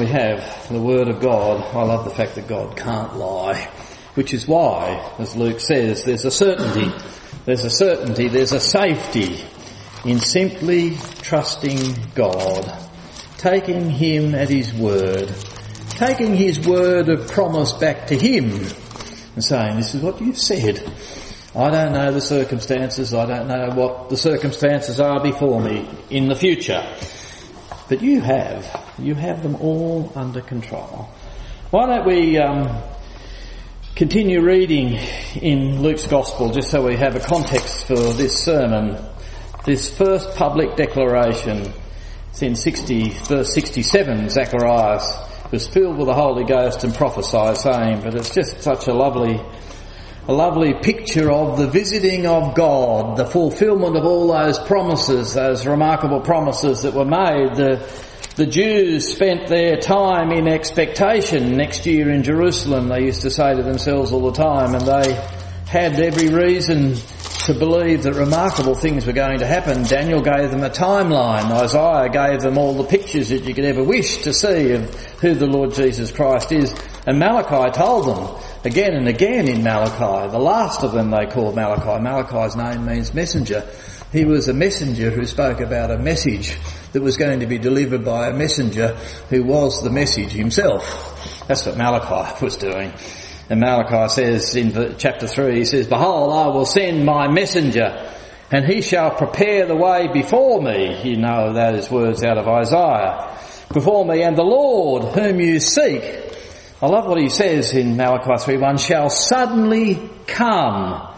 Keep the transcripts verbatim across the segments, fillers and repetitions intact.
we have the Word of God. I love the fact that God can't lie, which is why, as Luke says, there's a certainty, there's a certainty, there's a safety in simply trusting God, taking Him at His word, taking His word of promise back to Him and saying, this is what you've said. I don't know the circumstances, I don't know what the circumstances are before me in the future. But you have, you have them all under control. Why don't we um, continue reading in Luke's Gospel just so we have a context for this sermon. This first public declaration, it's in sixty, verse sixty-seven, Zacharias was filled with the Holy Ghost and prophesied, saying, but it's just such a lovely, a lovely picture of the visiting of God, the fulfilment of all those promises, those remarkable promises that were made. The, the Jews spent their time in expectation next year in Jerusalem, they used to say to themselves all the time, and they had every reason to believe that remarkable things were going to happen. Daniel gave them a timeline. Isaiah gave them all the pictures that you could ever wish to see of who the Lord Jesus Christ is. And Malachi told them again and again in Malachi, the last of them they called Malachi. Malachi's name means messenger. He was a messenger who spoke about a message that was going to be delivered by a messenger who was the message himself. That's what Malachi was doing. And Malachi says in chapter three, he says, behold, I will send my messenger, and he shall prepare the way before me. You know those words out of Isaiah. Before me, and the Lord whom you seek. I love what he says in Malachi three one, shall suddenly come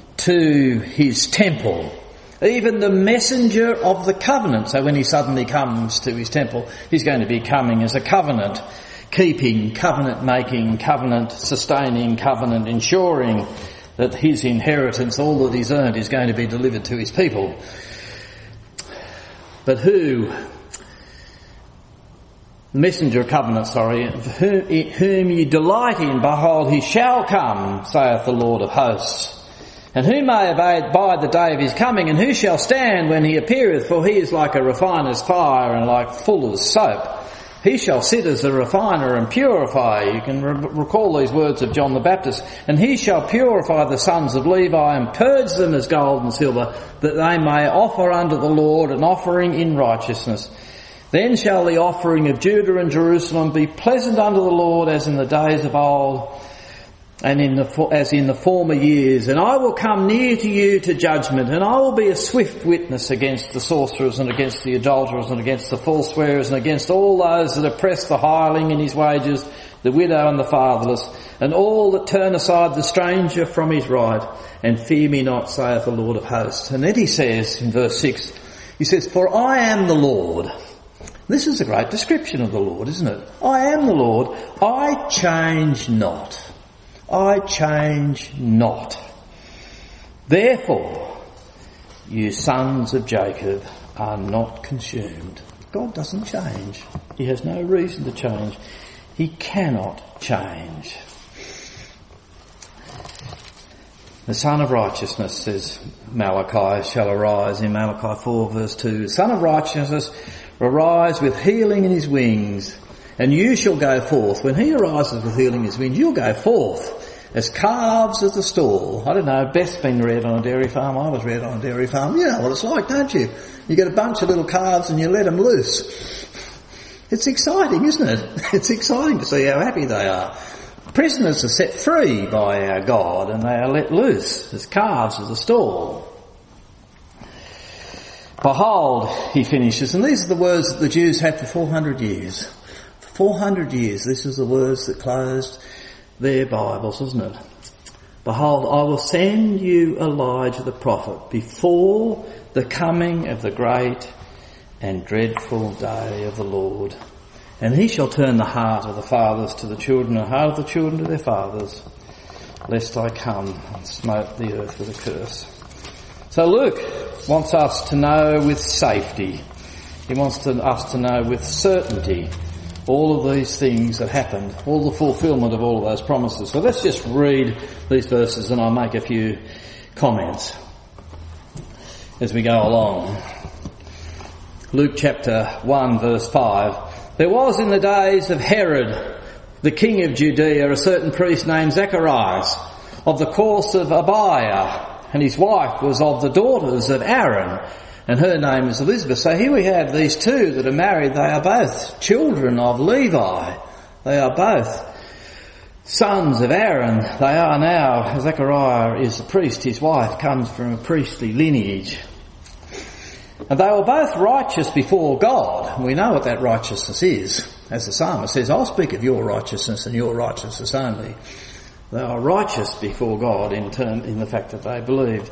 to his temple. Even the messenger of the covenant. So when he suddenly comes to his temple, he's going to be coming as a covenant keeping, covenant making, covenant sustaining, covenant ensuring that his inheritance, all that he's earned, is going to be delivered to his people. But who, messenger of covenant, sorry, whom, whom ye delight in, behold, he shall come, saith the Lord of hosts. And who may abide the day of his coming, and who shall stand when he appeareth? For he is like a refiner's fire, and like fuller's soap. He shall sit as a refiner and purifier. You can re- recall these words of John the Baptist. And he shall purify the sons of Levi and purge them as gold and silver, that they may offer unto the Lord an offering in righteousness. Then shall the offering of Judah and Jerusalem be pleasant unto the Lord, as in the days of old, and in the, as in the former years. And I will come near to you to judgment, and I will be a swift witness against the sorcerers and against the adulterers and against the false swearers and against all those that oppress the hireling in his wages, the widow and the fatherless, and all that turn aside the stranger from his right, and fear me not, saith the Lord of hosts. And then he says in verse six, he says, for I am the Lord. This is a great description of the Lord, isn't it? I am the Lord. I change not. I change not. Therefore, you sons of Jacob are not consumed. God doesn't change. He has no reason to change. He cannot change. The Son of Righteousness, says Malachi, shall arise in Malachi four verse two. The Son of Righteousness arise with healing in his wings, and you shall go forth. When he arises with healing in his wings, you'll go forth as calves at the stall. I don't know, Beth's been reared on a dairy farm. I was reared on a dairy farm. You know what it's like, don't you? You get a bunch of little calves and you let them loose. It's exciting, isn't it? It's exciting to see how happy they are. Prisoners are set free by our God, and they are let loose as calves at the stall. Behold, he finishes, and these are the words that the Jews had for four hundred years. For four hundred years, this is the words that closed their Bibles, isn't it? Behold, I will send you Elijah the prophet before the coming of the great and dreadful day of the Lord. And he shall turn the heart of the fathers to the children, and the heart of the children to their fathers, lest I come and smote the earth with a curse. So Luke wants us to know with safety. He wants to, us to know with certainty all of these things that happened, all the fulfilment of all of those promises. So let's just read these verses and I'll make a few comments as we go along. Luke chapter one verse five. There was in the days of Herod, the king of Judea, a certain priest named Zacharias, of the course of Abiah, and his wife was of the daughters of Aaron, and her name is Elizabeth. So here we have these two that are married. They are both children of Levi. They are both sons of Aaron. They are now, Zechariah is a priest. His wife comes from a priestly lineage. And they were both righteous before God. We know what that righteousness is. As the psalmist says, I'll speak of your righteousness and your righteousness only. They are righteous before God in term, in the fact that they believed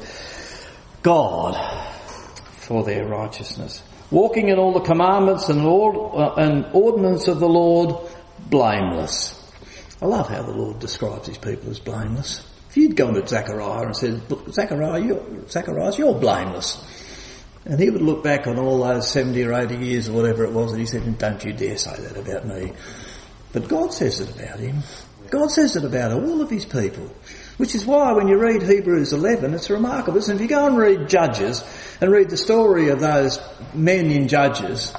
God for their righteousness. Walking in all the commandments and, ord- uh, and ordinance of the Lord, blameless. I love how the Lord describes his people as blameless. If you'd gone to Zechariah and said, Zechariah, you're, Zacharias, you're blameless. And he would look back on all those seventy or eighty years or whatever it was, and he said, don't you dare say that about me. But God says it about him. God says it about all of his people. Which is why when you read Hebrews eleven, it's remarkable. Listen, if you go and read Judges and read the story of those men in Judges,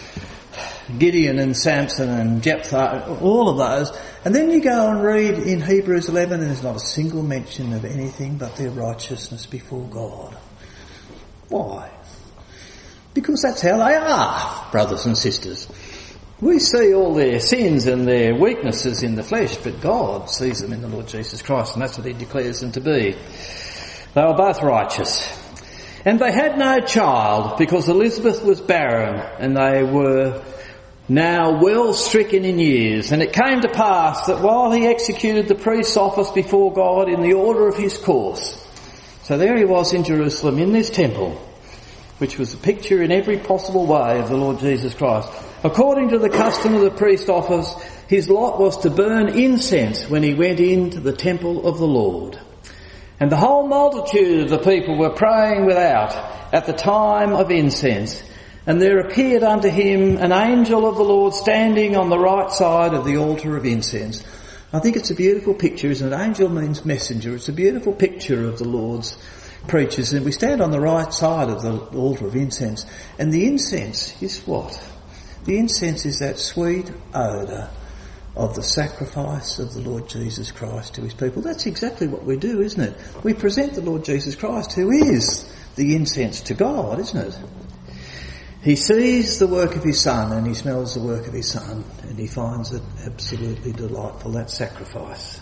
Gideon and Samson and Jephthah, all of those, and then you go and read in Hebrews eleven, and there's not a single mention of anything but their righteousness before God. Why? Because that's how they are, brothers and sisters. We see all their sins and their weaknesses in the flesh, but God sees them in the Lord Jesus Christ, and that's what he declares them to be. They were both righteous. And they had no child, because Elizabeth was barren, and they were now well stricken in years. And it came to pass that while he executed the priest's office before God in the order of his course, so there he was in Jerusalem, in this temple, which was a picture in every possible way of the Lord Jesus Christ. According to the custom of the priest office, his lot was to burn incense when he went into the temple of the Lord. And the whole multitude of the people were praying without at the time of incense. And there appeared unto him an angel of the Lord standing on the right side of the altar of incense. I think it's a beautiful picture, isn't it? Angel means messenger. It's a beautiful picture of the Lord's preachers, and we stand on the right side of the altar of incense, and the incense is what? The incense is that sweet odour of the sacrifice of the Lord Jesus Christ to his people. That's exactly what we do, isn't it? We present the Lord Jesus Christ, who is the incense to God, isn't it? He sees the work of his Son, and he smells the work of his Son, and he finds it absolutely delightful, that sacrifice.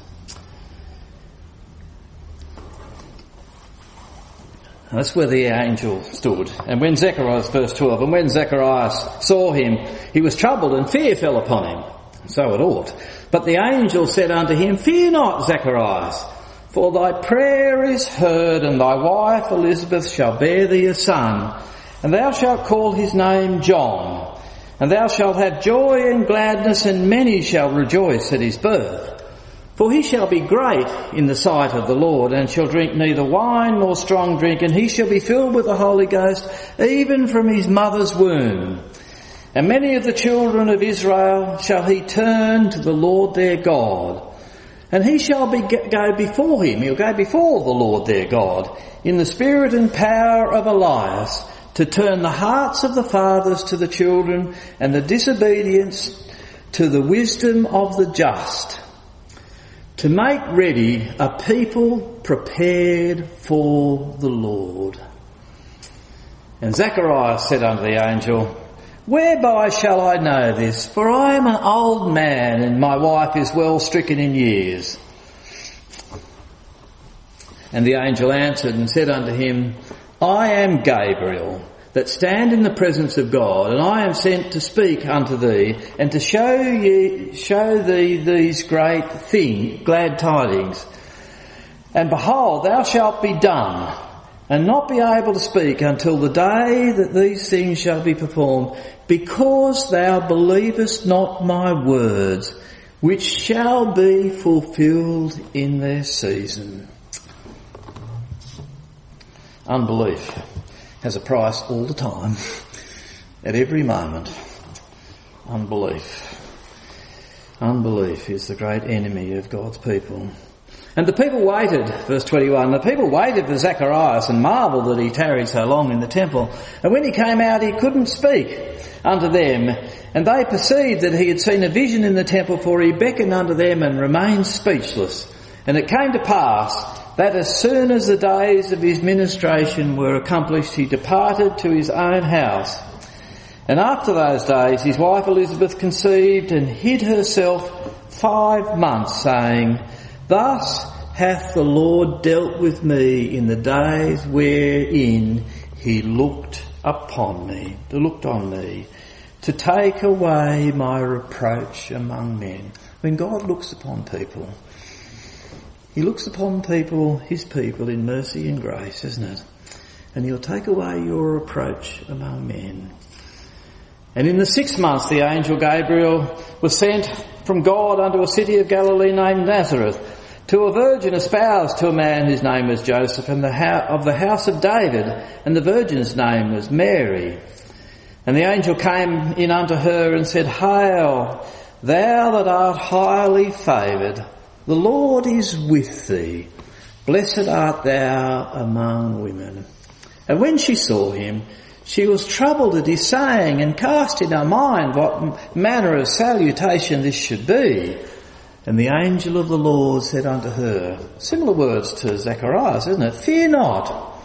That's where the angel stood. And when Zechariah, verse twelve, and when Zechariah saw him, he was troubled, and fear fell upon him. So it ought. But the angel said unto him, Fear not, Zacharias, for thy prayer is heard, and thy wife Elizabeth shall bear thee a son, and thou shalt call his name John. And thou shalt have joy and gladness, and many shall rejoice at his birth. For he shall be great in the sight of the Lord, and shall drink neither wine nor strong drink, and he shall be filled with the Holy Ghost, even from his mother's womb. And many of the children of Israel shall he turn to the Lord their God. And he shall be, go before him, he'll go before the Lord their God, in the spirit and power of Elias, to turn the hearts of the fathers to the children, and the disobedience to the wisdom of the just, to make ready a people prepared for the Lord. And Zechariah said unto the angel, Whereby shall I know this? For I am an old man, and my wife is well stricken in years. And the angel answered and said unto him, I am Gabriel, that stand in the presence of God, and I am sent to speak unto thee, and to show ye, show thee these great things, glad tidings. And behold, thou shalt be dumb, and not be able to speak until the day that these things shall be performed, because thou believest not my words, which shall be fulfilled in their season. Unbelief has a price all the time, at every moment. Unbelief. Unbelief is the great enemy of God's people. And the people waited, verse twenty-one, the people waited for Zacharias and marvelled that he tarried so long in the temple. And when he came out, he couldn't speak unto them. And they perceived that he had seen a vision in the temple, for he beckoned unto them and remained speechless. And it came to pass that as soon as the days of his ministration were accomplished, he departed to his own house. And after those days, his wife Elizabeth conceived and hid herself five months, saying, Thus hath the Lord dealt with me in the days wherein he looked upon me, looked on me, to take away my reproach among men. When God looks upon people, he looks upon people, his people, in mercy and grace, isn't it? And he'll take away your reproach among men. And in the sixth month, the angel Gabriel was sent from God unto a city of Galilee named Nazareth, to a virgin espoused to a man whose name was Joseph, and the ho- of the house of David, and the virgin's name was Mary. And the angel came in unto her and said, Hail, thou that art highly favoured, the Lord is with thee. Blessed art thou among women. And when she saw him, she was troubled at his saying, and cast in her mind what manner of salutation this should be. And the angel of the Lord said unto her, similar words to Zacharias, isn't it? Fear not,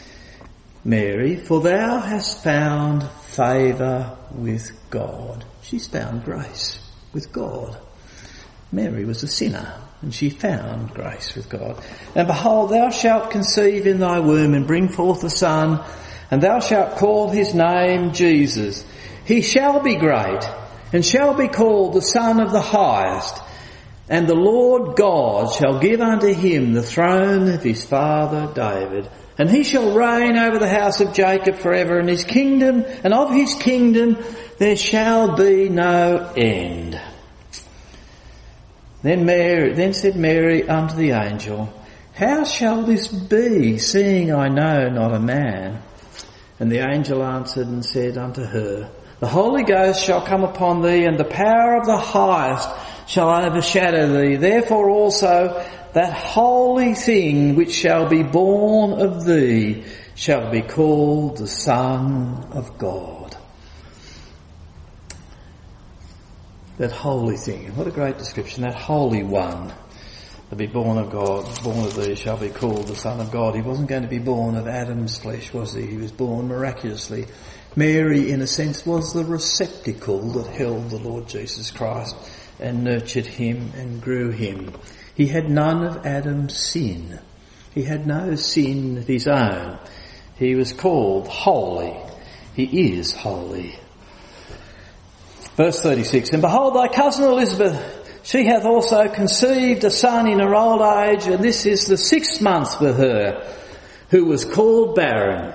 Mary, for thou hast found favour with God. She's found grace with God. Mary was a sinner, and she found grace with God. And behold, thou shalt conceive in thy womb and bring forth a son, and thou shalt call his name Jesus. He shall be great, and shall be called the Son of the Highest. And the Lord God shall give unto him the throne of his father David. And he shall reign over the house of Jacob forever, and his kingdom, and of his kingdom there shall be no end. Then Mary, then said Mary unto the angel, How shall this be, seeing I know not a man? And the angel answered and said unto her, The Holy Ghost shall come upon thee, and the power of the Highest shall overshadow thee. Therefore also that holy thing which shall be born of thee shall be called the Son of God. That holy thing. What a great description. That holy one. To be born of God, born of thee shall be called the Son of God. He wasn't going to be born of Adam's flesh, was he? He was born miraculously. Mary, in a sense, was the receptacle that held the Lord Jesus Christ and nurtured him and grew him. He had none of Adam's sin. He had no sin of his own. He was called holy. He is holy. Verse thirty-six, And behold, thy cousin Elizabeth, she hath also conceived a son in her old age, and this is the sixth month with her, who was called barren.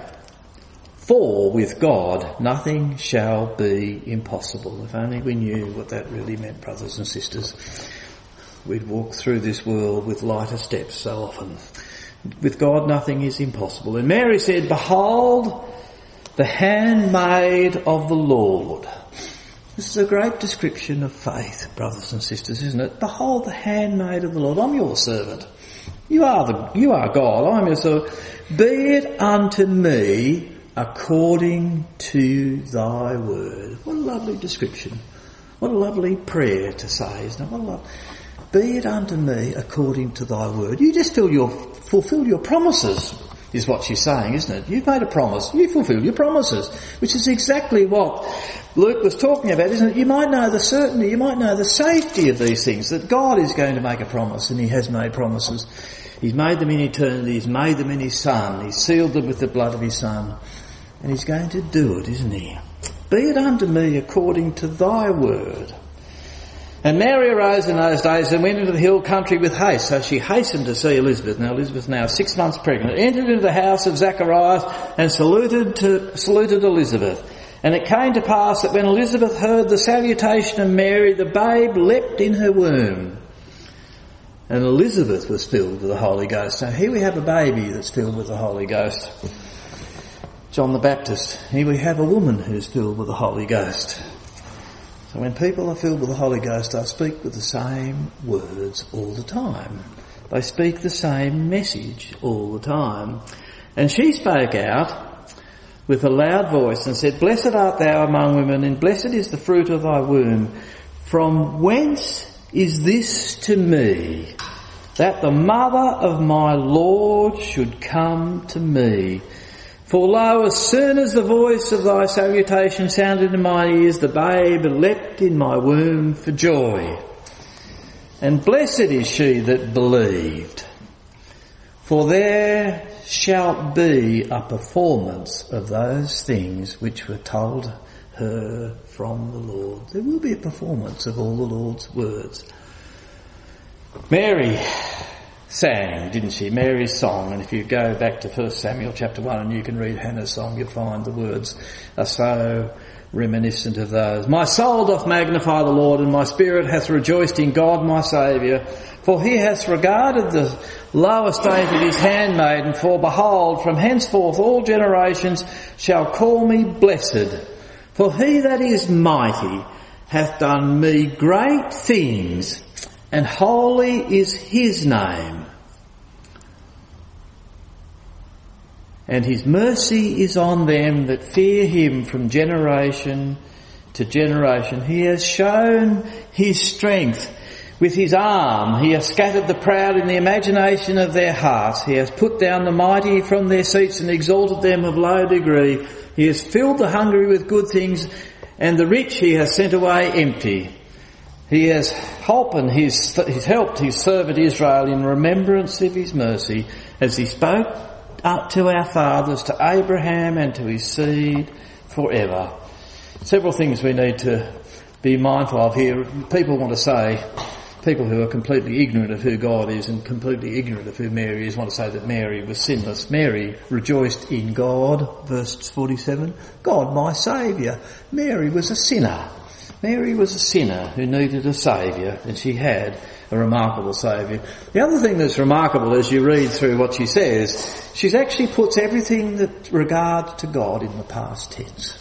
For with God nothing shall be impossible. If only we knew what that really meant, brothers and sisters. We'd walk through this world with lighter steps so often. With God nothing is impossible. And Mary said, Behold, the handmaid of the Lord. This is a great description of faith, brothers and sisters, isn't it? Behold, the handmaid of the Lord. I'm your servant. You are the, you are God. I'm your servant. Be it unto me according to thy word. What a lovely description. What a lovely prayer to say, isn't it? What a love. Be it unto me according to thy word. You just fill your, fulfill your promises, is what she's saying, isn't it? You've made a promise. You fulfill your promises, which is exactly what Luke was talking about, isn't it? You might know the certainty, you might know the safety of these things, that God is going to make a promise, and he has made promises. He's made them in eternity. He's made them in his Son. He's sealed them with the blood of his Son. And he's going to do it, isn't he? Be it unto me according to thy word. And Mary arose in those days and went into the hill country with haste. So she hastened to see Elizabeth. Now Elizabeth now six months pregnant. Entered into the house of Zacharias and saluted to, saluted Elizabeth. And it came to pass that when Elizabeth heard the salutation of Mary, the babe leapt in her womb. And Elizabeth was filled with the Holy Ghost. Now here we have a baby that's filled with the Holy Ghost. John the Baptist. Here we have a woman who's filled with the Holy Ghost. So when people are filled with the Holy Ghost, they speak with the same words all the time. They speak the same message all the time. And she spoke out with a loud voice and said, "Blessed art thou among women, and blessed is the fruit of thy womb. From whence is this to me, that the mother of my Lord should come to me? For lo, as soon as the voice of thy salutation sounded in my ears, the babe leapt in my womb for joy. And blessed is she that believed, for there shall be a performance of those things which were told her from the Lord." There will be a performance of all the Lord's words. Mary sang, didn't she? Mary's song. And if you go back to First Samuel chapter one and you can read Hannah's song, you'll find the words are so reminiscent of those. "My soul doth magnify the Lord, and my spirit hath rejoiced in God my Saviour. For he hath regarded the low estate of his handmaiden. For behold, from henceforth all generations shall call me blessed. For he that is mighty hath done me great things, and holy is his name. And his mercy is on them that fear him from generation to generation. He has shown his strength with his arm. He has scattered the proud in the imagination of their hearts. He has put down the mighty from their seats and exalted them of low degree. He has filled the hungry with good things, and the rich he has sent away empty. He has helped his, he's helped his servant Israel in remembrance of his mercy, as he spoke up to our fathers, to Abraham and to his seed forever." Several things we need to be mindful of here. People want to say, people who are completely ignorant of who God is and completely ignorant of who Mary is, want to say that Mary was sinless. Mary rejoiced in God, verse forty-seven. God, my Saviour. Mary was a sinner. Mary was a sinner who needed a saviour, and she had a remarkable saviour. The other thing that's remarkable as you read through what she says, she actually puts everything that regards to God in the past tense.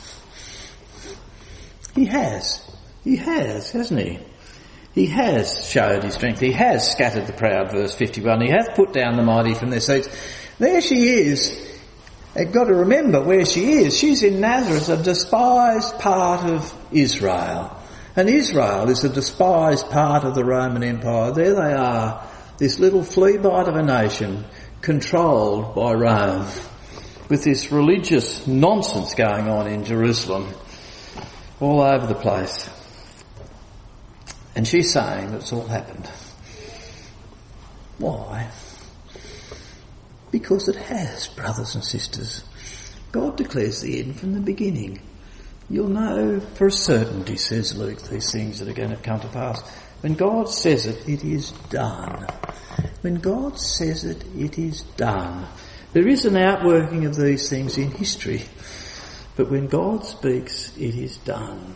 He has. He has, hasn't he? He has showed his strength. He has scattered the proud, verse fifty-one. He hath put down the mighty from their seats. There she is. You've got to remember where she is. She's in Nazareth, a despised part of Israel. And Israel is a despised part of the Roman Empire. There they are, this little flea bite of a nation controlled by Rome, with this religious nonsense going on in Jerusalem all over the place. And she's saying that it's all happened. Why? Because it has, brothers and sisters. God declares the end from the beginning. You'll know for a certainty, says Luke, these things that are going to come to pass. When God says it, it is done. When God says it, it is done. There is an outworking of these things in history, but when God speaks, it is done.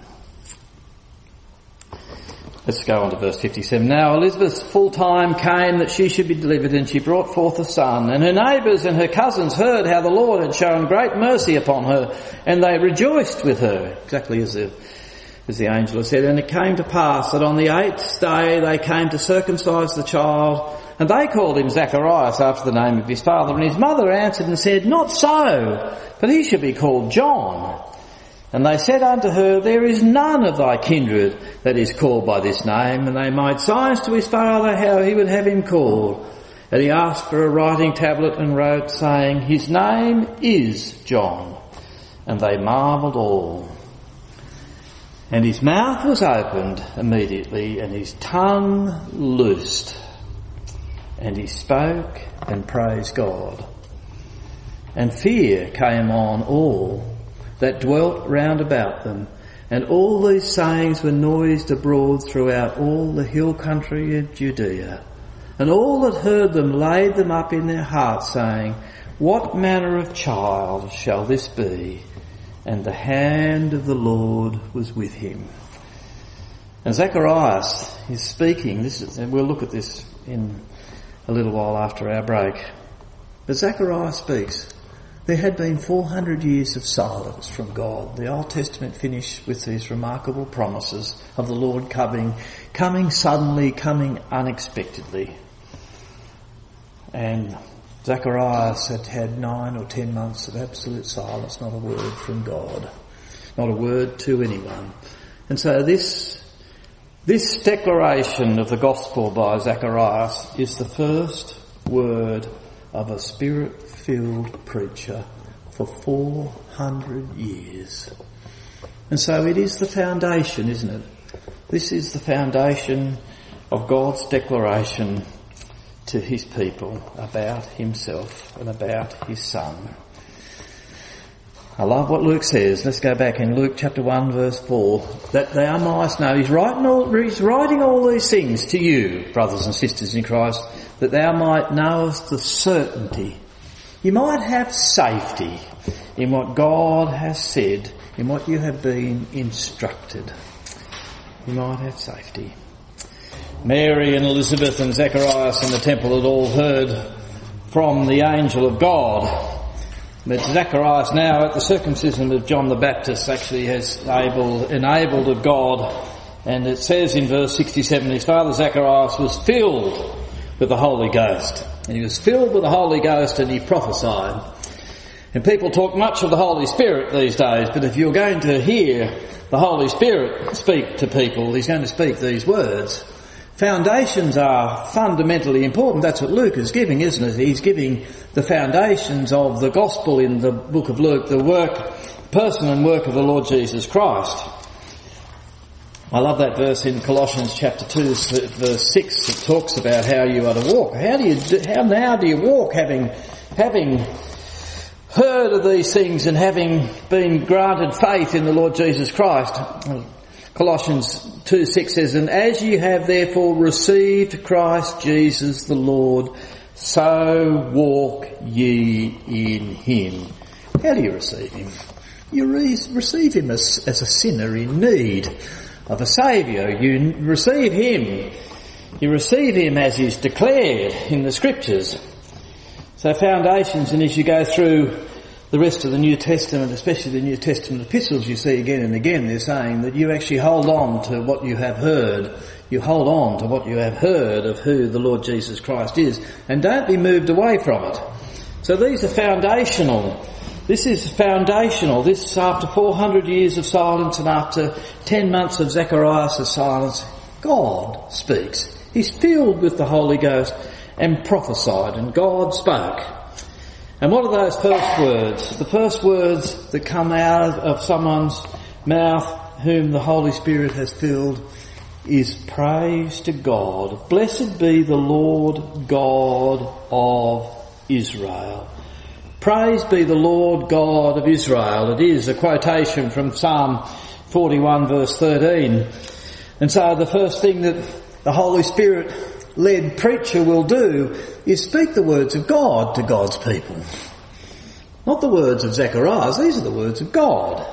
Let's go on to verse fifty-seven. "Now Elizabeth's full time came that she should be delivered, and she brought forth a son. And her neighbours and her cousins heard how the Lord had shown great mercy upon her, and they rejoiced with her," exactly as the, as the angel had said. "And it came to pass that on the eighth day they came to circumcise the child, and they called him Zacharias after the name of his father. And his mother answered and said, Not so, but he shall be called John. And they said unto her, There is none of thy kindred that is called by this name. And they made signs to his father how he would have him called. And he asked for a writing tablet and wrote, saying, His name is John. And they marvelled all. And his mouth was opened immediately, and his tongue loosed. And he spoke and praised God. And fear came on all that dwelt round about them, and all these sayings were noised abroad throughout all the hill country of Judea. And all that heard them laid them up in their hearts, saying, What manner of child shall this be? And the hand of the Lord was with him. And Zacharias is speaking, this is, and we'll look at this in a little while after our break. But Zacharias speaks. There had been four hundred years of silence from God. The Old Testament finished with these remarkable promises of the Lord coming, coming suddenly, coming unexpectedly. And Zacharias had had nine or ten months of absolute silence, not a word from God, not a word to anyone. And so this this declaration of the gospel by Zacharias is the first word of a spirit-filled preacher for four hundred years. And so it is the foundation, isn't it? This is the foundation of God's declaration to his people about himself and about his son. I love what Luke says. Let's go back in Luke chapter one verse four. That thou mightst know. He's writing all, he's writing all these things to you, brothers and sisters in Christ, that thou might knowest the certainty. You might have safety in what God has said, in what you have been instructed. You might have safety. Mary and Elizabeth and Zacharias in the temple had all heard from the angel of God. But Zacharias now at the circumcision of John the Baptist actually has able, enabled of God. And it says in verse sixty-seven, his father Zacharias was filled with the Holy Ghost. And he was filled with the Holy Ghost and he prophesied. And people talk much of the Holy Spirit these days, but if you're going to hear the Holy Spirit speak to people, he's going to speak these words. Foundations are fundamentally important. That's what Luke is giving, isn't it? He's giving the foundations of the gospel in the book of Luke, the work, person and work of the Lord Jesus Christ. I love that verse in Colossians chapter two, verse six. It talks about how you are to walk. How do you, do, how now do you walk, having, having heard of these things and having been granted faith in the Lord Jesus Christ? Colossians two six says, and as you have therefore received Christ Jesus the Lord, so walk ye in him. How do you receive him? You re- receive him as, as a sinner in need of a saviour. You receive him. You receive him as is declared in the scriptures. So foundations, and as you go through the rest of the New Testament, especially the New Testament epistles, you see again and again they're saying that you actually hold on to what you have heard. You hold on to what you have heard of who the Lord Jesus Christ is, and don't be moved away from it. So these are foundational. This is foundational. This, after four hundred years of silence and after ten months of Zacharias' silence, God speaks. He's filled with the Holy Ghost and prophesied, and God spoke. And what are those first words? The first words that come out of someone's mouth whom the Holy Spirit has filled is praise to God. Blessed be the Lord God of Israel. Praise be the Lord God of Israel. It is a quotation from Psalm forty-one verse thirteen. And so the first thing that the Holy Spirit led preacher will do is speak the words of God to God's people. Not the words of Zacharias, these are the words of God.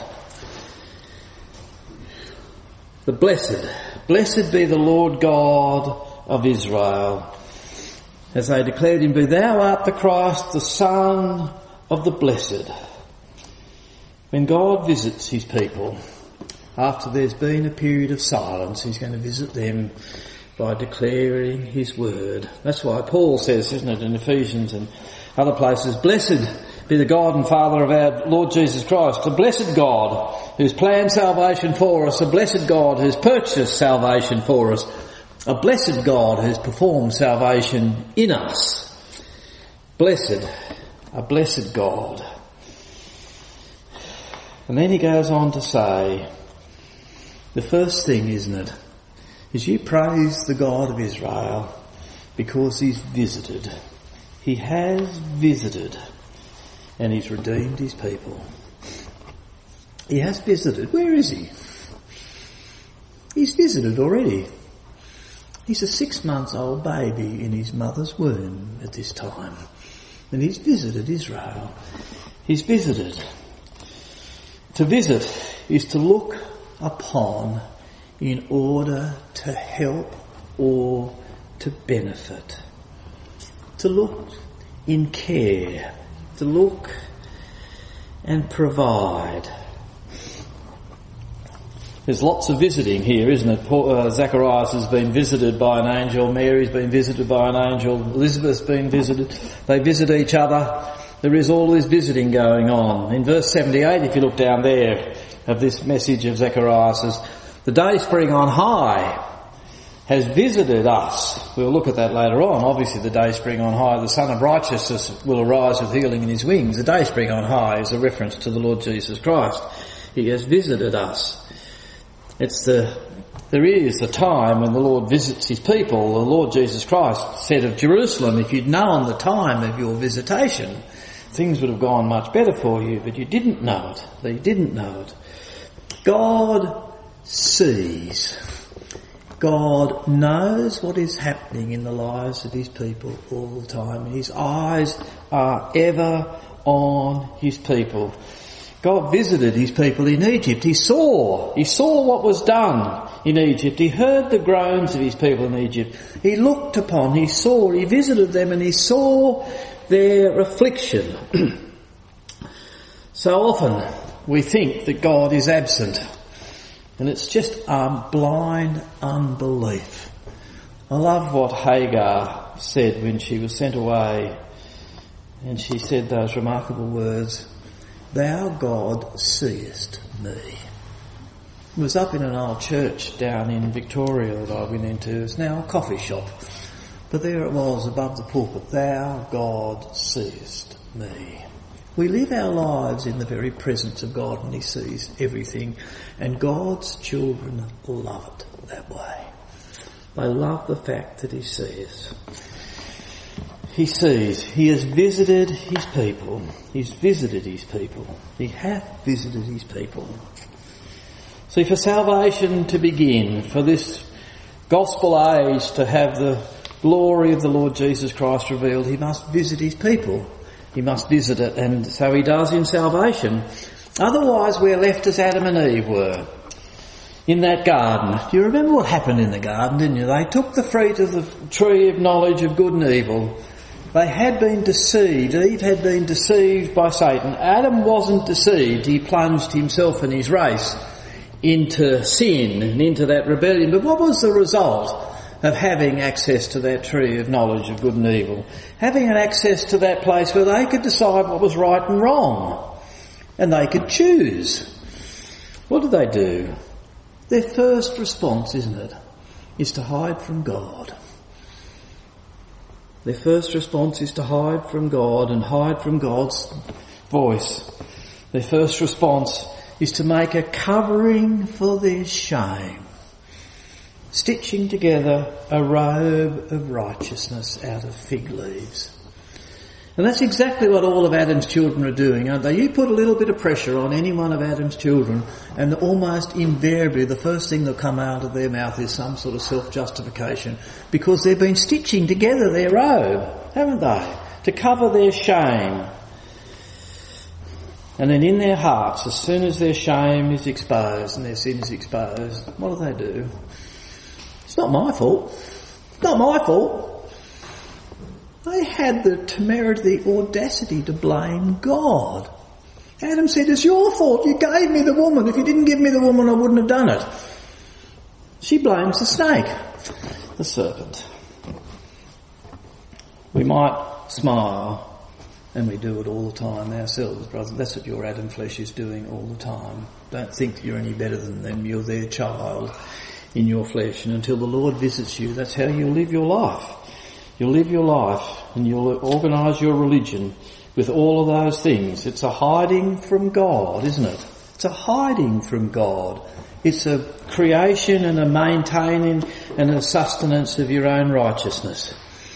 The blessed, blessed be the Lord God of Israel. As they declared him, thou art the Christ, the Son of the Blessed. When God visits his people, after there's been a period of silence, he's going to visit them by declaring his word. That's why Paul says, isn't it, in Ephesians and other places, blessed be the God and Father of our Lord Jesus Christ, a blessed God who's planned salvation for us, a blessed God who's purchased salvation for us, a blessed God who's performed salvation in us. Blessed, a blessed God. And then he goes on to say, the first thing, isn't it, is you praise the God of Israel because he's visited. He has visited and he's redeemed his people. He has visited. Where is he? He's visited already. He's a six months old baby in his mother's womb at this time. And he's visited Israel. He's visited. To visit is to look upon in order to help or to benefit. To look in care. To look and provide. There's lots of visiting here, isn't it? Paul, uh, Zacharias has been visited by an angel, Mary's been visited by an angel, Elizabeth's been visited. They visit each other. There is all this visiting going on. In verse seventy-eight, if you look down there, of this message of Zacharias, is the day spring on high has visited us. We'll look at that later on. Obviously the day spring on high, the Son of Righteousness will arise with healing in his wings. The day spring on high is a reference to the Lord Jesus Christ. He has visited us. It's the, there is a time when the Lord visits his people. The Lord Jesus Christ said of Jerusalem, if you'd known the time of your visitation, things would have gone much better for you, but you didn't know it. They didn't know it. God sees. God knows what is happening in the lives of his people all the time. His eyes are ever on his people. God visited his people in Egypt. He saw, he saw what was done in Egypt. He heard the groans of his people in Egypt. He looked upon, he saw, he visited them and he saw their affliction. So often we think that God is absent, and it's just a blind unbelief. I love what Hagar said when she was sent away, and she said those remarkable words, "Thou, God, seest me." It was up in an old church down in Victoria that I went into. It's now a coffee shop. But there it was above the pulpit. "Thou, God, seest me." We live our lives in the very presence of God and he sees everything. And God's children love it that way. They love the fact that he sees. He sees. He has visited his people. He's visited his people. He hath visited his people. See, for salvation to begin, for this gospel age to have the glory of the Lord Jesus Christ revealed, he must visit his people. He must visit it, and so he does in salvation. Otherwise we're left as Adam and Eve were in that garden. Do you remember what happened in the garden, didn't you? They took the fruit of the tree of knowledge of good and evil. They had been deceived. Eve had been deceived by Satan. Adam wasn't deceived. He plunged himself and his race into sin and into that rebellion. But what was the result of having access to that tree of knowledge of good and evil? Having an access to that place where they could decide what was right and wrong. And they could choose. What did they do? Their first response, isn't it, is to hide from God. Their first response is to hide from God and hide from God's voice. Their first response is to make a covering for their shame, stitching together a robe of righteousness out of fig leaves. And that's exactly what all of Adam's children are doing, aren't they? You put a little bit of pressure on any one of Adam's children and almost invariably the first thing that'll come out of their mouth is some sort of self-justification, because they've been stitching together their robe, haven't they, to cover their shame. And then in their hearts, as soon as their shame is exposed and their sin is exposed, what do they do? It's not my fault. It's not my fault. They had the temerity, the audacity to blame God. Adam said, "It's your fault. You gave me the woman. If you didn't give me the woman, I wouldn't have done it." She blames the snake, the serpent. We might smile, and we do it all the time ourselves, brother. That's what your Adam flesh is doing all the time. Don't think that you're any better than them. You're their child in your flesh. And until the Lord visits you, that's how you'll live your life. You'll live your life and you'll organise your religion with all of those things. It's a hiding from God, isn't it? It's a hiding from God. It's a creation and a maintaining and a sustenance of your own righteousness.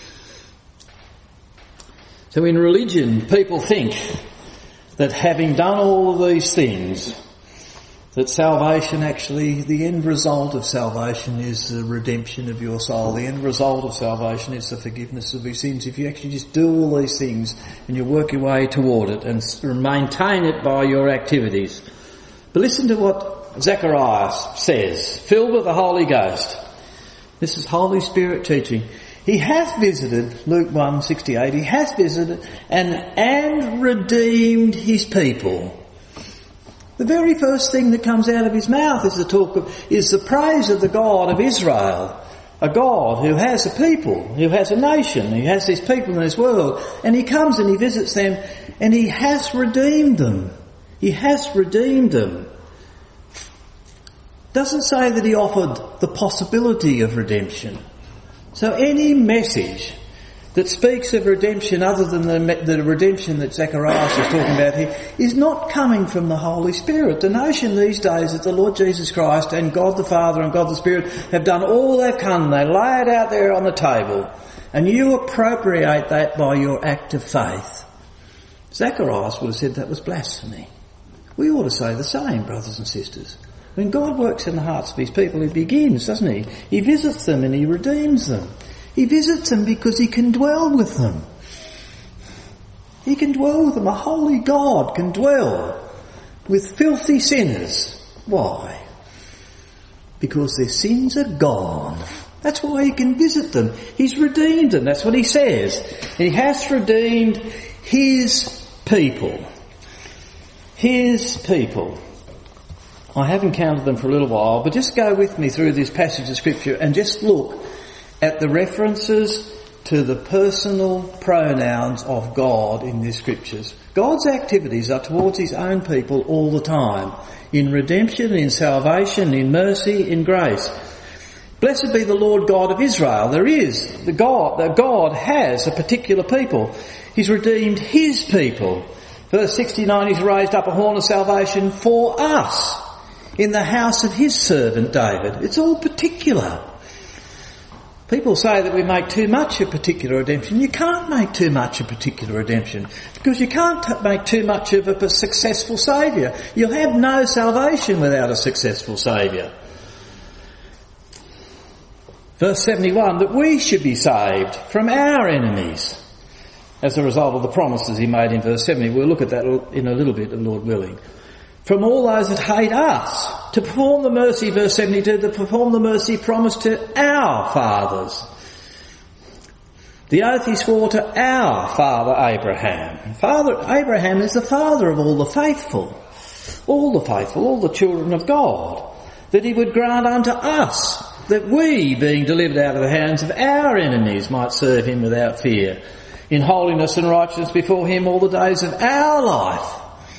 So in religion, people think that having done all of these things, that salvation actually, the end result of salvation is the redemption of your soul. The end result of salvation is the forgiveness of your sins. If you actually just do all these things and you work your way toward it and maintain it by your activities. But listen to what Zacharias says, filled with the Holy Ghost. This is Holy Spirit teaching. He hath visited, Luke one sixty-eight, he hath visited and, and redeemed his people. The very first thing that comes out of his mouth is the talk of, is the praise of the God of Israel. A God who has a people, who has a nation, who has these people in this world. And he comes and he visits them and he has redeemed them. He has redeemed them. Doesn't say that he offered the possibility of redemption. So any message that speaks of redemption other than the, the redemption that Zacharias is talking about here is not coming from the Holy Spirit. The notion these days that the Lord Jesus Christ and God the Father and God the Spirit have done all they've come, they lay it out there on the table, and you appropriate that by your act of faith. Zacharias would have said that was blasphemy. We ought to say the same, brothers and sisters. When God works in the hearts of his people, he begins, doesn't he? He visits them and he redeems them. He visits them because he can dwell with them. He can dwell with them. A holy God can dwell with filthy sinners. Why? Because their sins are gone. That's why he can visit them. He's redeemed them. That's what he says. He has redeemed his people. His people. I haven't counted them for a little while, but just go with me through this passage of Scripture and just look at the references to the personal pronouns of God in the Scriptures. God's activities are towards his own people all the time, in redemption, in salvation, in mercy, in grace. Blessed be the Lord God of Israel. There is the God, that God has a particular people. He's redeemed his people. Verse sixty-nine, he's raised up a horn of salvation for us in the house of his servant David. It's all particular. People say that we make too much of particular redemption. You can't make too much of particular redemption because you can't t- make too much of a successful saviour. You'll have no salvation without a successful saviour. Verse seventy-one, that we should be saved from our enemies as a result of the promises he made in verse seventy. We'll look at that in a little bit, Lord willing. From all those that hate us, to perform the mercy, verse seventy-two, to perform the mercy promised to our fathers. The oath he swore to our father Abraham. Father Abraham is the father of all the faithful, all the faithful, all the children of God, that he would grant unto us that we, being delivered out of the hands of our enemies, might serve him without fear, in holiness and righteousness before him all the days of our life.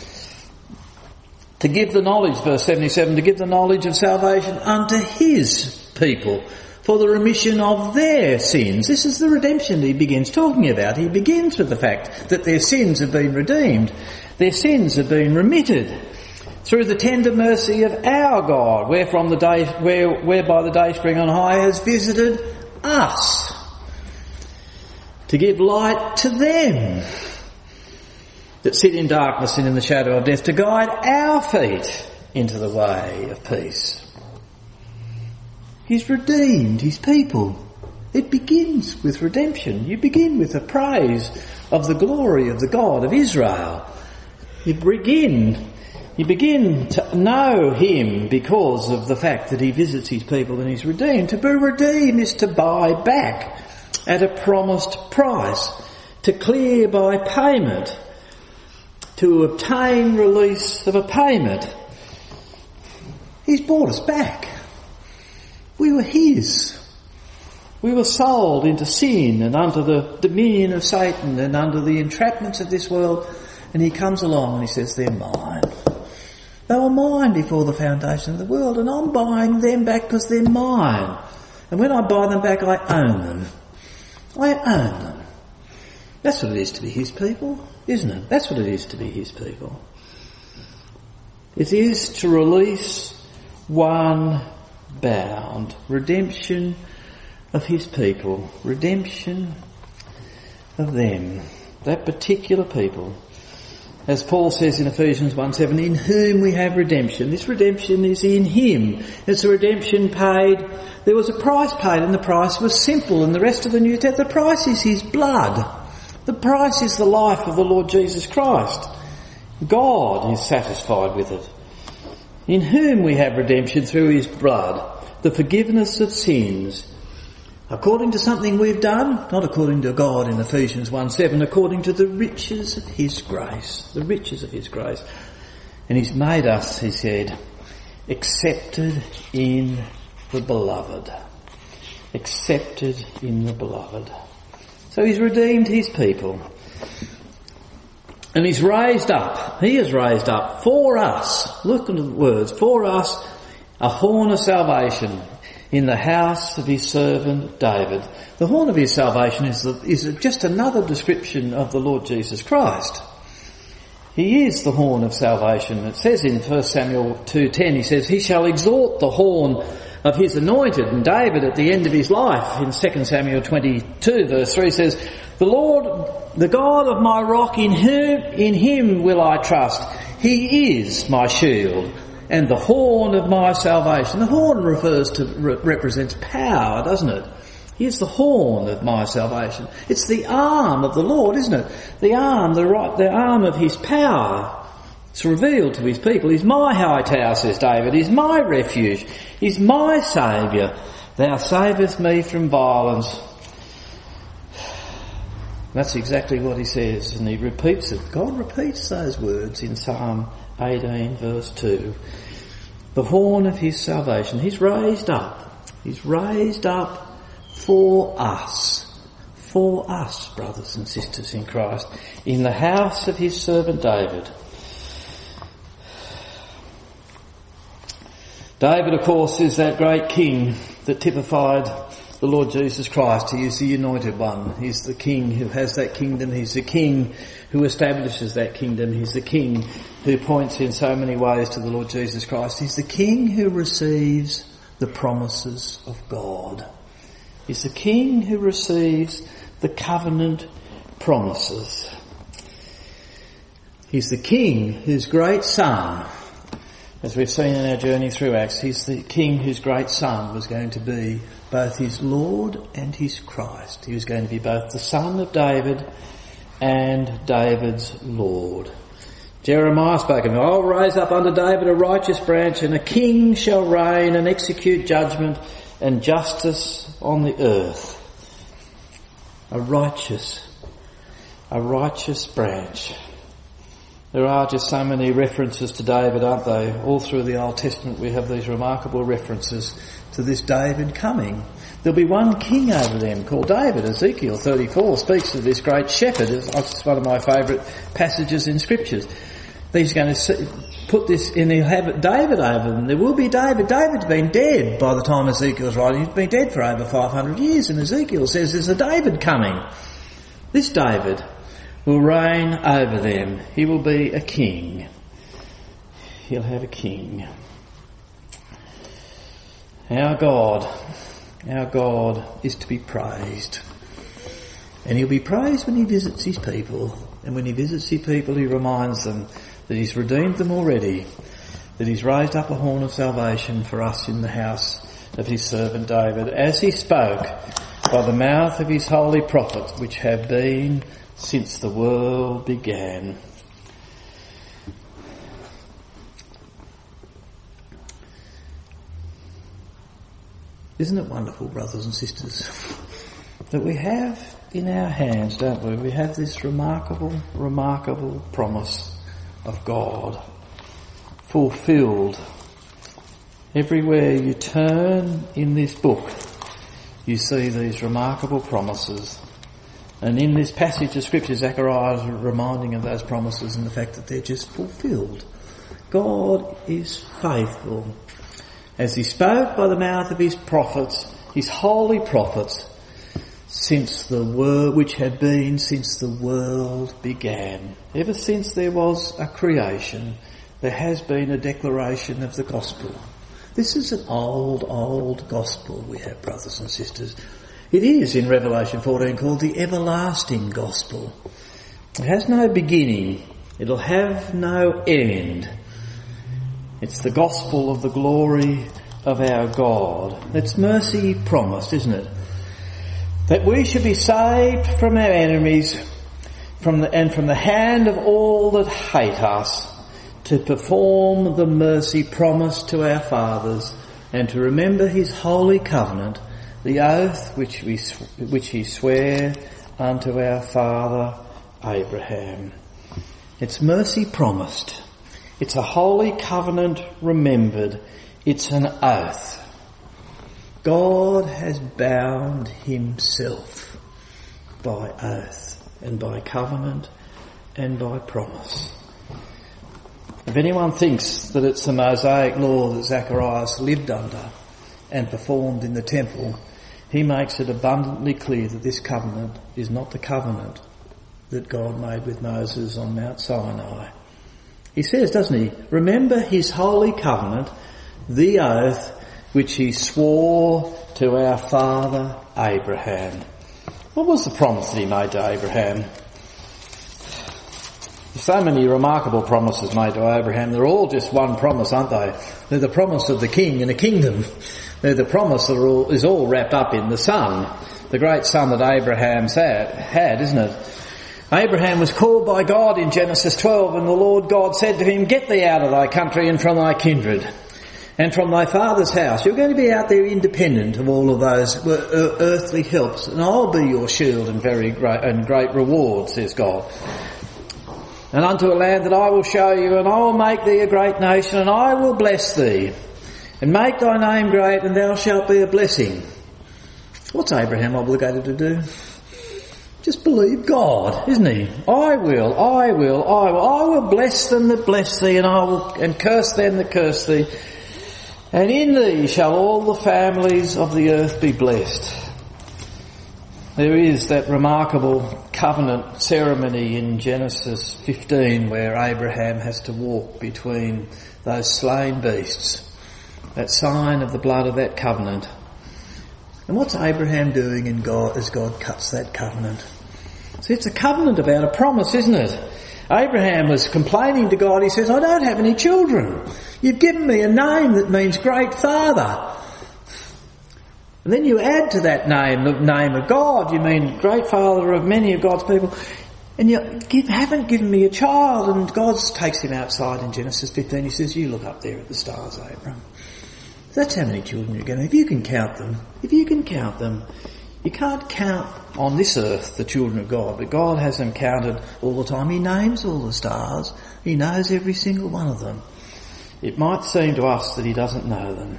To give the knowledge, verse seventy-seven, to give the knowledge of salvation unto his people for the remission of their sins. This is the redemption he begins talking about. He begins with the fact that their sins have been redeemed. Their sins have been remitted through the tender mercy of our God, wherefrom the day, where, whereby the dayspring on high has visited us, to give light to them that sit in darkness and in the shadow of death, to guide our feet into the way of peace. He's redeemed his people. It begins with redemption. You begin with the praise of the glory of the God of Israel. You begin, you begin to know him because of the fact that he visits his people and he's redeemed. To be redeemed is to buy back at a promised price, to clear by payment, to obtain release of a payment. He's bought us back. We were his. We were sold into sin and under the dominion of Satan and under the entrapments of this world, and he comes along and he says, they're mine. They were mine before the foundation of the world, and I'm buying them back because they're mine. And when I buy them back, I own them. I own them. That's what it is to be his people, isn't it? That's what it is to be his people. It is to release one bound. Redemption of his people. Redemption of them. That particular people. As Paul says in Ephesians one seven, in whom we have redemption. This redemption is in him. It's a redemption paid. There was a price paid and the price was simple. And the rest of the New Testament, the price is his blood. The price is the life of the Lord Jesus Christ. God is satisfied with it. In whom we have redemption through his blood, the forgiveness of sins, according to something we've done, not according to God in Ephesians one seven, according to the riches of his grace. The riches of his grace. And he's made us, he said, accepted in the beloved. Accepted in the beloved. So he's redeemed his people. And he's raised up, he has raised up for us, look at the words, for us a horn of salvation in the house of his servant David. The horn of his salvation is, the, is just another description of the Lord Jesus Christ. He is the horn of salvation. It says in First Samuel two ten, he says, he shall exalt the horn of his anointed. And David at the end of his life in Second Samuel twenty-two verse three says, the Lord, the God of my rock, in whom, in him will I trust. He is my shield and the horn of my salvation. The horn refers to, re- represents power, doesn't it? He is the horn of my salvation. It's the arm of the Lord, isn't it? The arm, the right, the arm of his power. It's revealed to his people. He's my high tower, says David. He's my refuge. He's my saviour. Thou savest me from violence. That's exactly what he says, and he repeats it. God repeats those words in Psalm eighteen verse two. The horn of his salvation. He's raised up. He's raised up for us. For us, brothers and sisters in Christ. In the house of his servant David. David, of course, is that great king that typified the Lord Jesus Christ. He is the anointed one. He's the king who has that kingdom. He's the king who establishes that kingdom. He's the king who points in so many ways to the Lord Jesus Christ. He's the king who receives the promises of God. He's the king who receives the covenant promises. He's the king whose great son, as we've seen in our journey through Acts, he's the king whose great son was going to be both his Lord and his Christ. He was going to be both the son of David and David's Lord. Jeremiah spoke of him, I'll raise up unto David a righteous branch, and a king shall reign and execute judgment and justice on the earth. A righteous, a righteous branch. There are just so many references to David, aren't they? All through the Old Testament we have these remarkable references to this David coming. There'll be one king over them called David. Ezekiel thirty-four speaks of this great shepherd. It's one of my favourite passages in scriptures. He's going to put this in, he'll have David over them. There will be David. David's been dead by the time Ezekiel's writing. He's been dead for over five hundred years, and Ezekiel says there's a David coming. This David will reign over them. He will be a king. He'll have a king. Our God, our God is to be praised. And he'll be praised when he visits his people. And when he visits his people, he reminds them that he's redeemed them already, that he's raised up a horn of salvation for us in the house of his servant David, as he spoke by the mouth of his holy prophets, which have been since the world began. Isn't it wonderful, brothers and sisters, that we have in our hands, don't we? We have this remarkable, remarkable promise of God fulfilled. Everywhere you turn in this book, you see these remarkable promises. And in this passage of Scripture, Zechariah is reminding of those promises and the fact that they're just fulfilled. God is faithful. As he spoke by the mouth of his prophets, his holy prophets, since the world, which have been since the world began. Ever since there was a creation, there has been a declaration of the gospel. This is an old, old gospel we have, brothers and sisters. It is in Revelation fourteen called the everlasting gospel. It has no beginning. It'll have no end. It's the gospel of the glory of our God. It's mercy promised, isn't it? That we should be saved from our enemies from the, and from the hand of all that hate us, to perform the mercy promised to our fathers, and to remember his holy covenant, the oath which we which he sware unto our father Abraham. It's mercy promised. It's a holy covenant remembered. It's an oath. God has bound himself by oath and by covenant and by promise. If anyone thinks that it's the Mosaic law that Zacharias lived under and performed in the temple, he makes it abundantly clear that this covenant is not the covenant that God made with Moses on Mount Sinai. He says, doesn't he, remember his holy covenant, the oath which he swore to our father Abraham. What was the promise that he made to Abraham? There's so many remarkable promises made to Abraham. They're all just one promise, aren't they? They're the promise of the king and a kingdom. They're the promise that all, is all wrapped up in the son, the great son that Abraham's had, had, isn't it? Abraham was called by God in Genesis twelve, and the Lord God said to him, "Get thee out of thy country and from thy kindred and from thy father's house. You're going to be out there independent of all of those earthly helps, and I'll be your shield and very great and great reward," says God. "And unto a land that I will show you, and I will make thee a great nation, and I will bless thee, and make thy name great, and thou shalt be a blessing." What's Abraham obligated to do? Just believe God, isn't he? I will, I will, I will, I will bless them that bless thee, and I will, and curse them that curse thee. And in thee shall all the families of the earth be blessed. There is that remarkable covenant ceremony in Genesis fifteen where Abraham has to walk between those slain beasts. That sign of the blood of that covenant. And what's Abraham doing in God as God cuts that covenant? See, it's a covenant about a promise, isn't it? Abraham was complaining to God. He says, "I don't have any children. You've given me a name that means great father." And then you add to that name the name of God. You mean great father of many of God's people. And you give, haven't given me a child. And God takes him outside in Genesis fifteen. He says, "You look up there at the stars, Abraham. That's how many children you're going to have. If you can count them, if you can count them, you can't count on this earth the children of God, but God has them counted all the time. He names all the stars. He knows every single one of them. It might seem to us that he doesn't know them.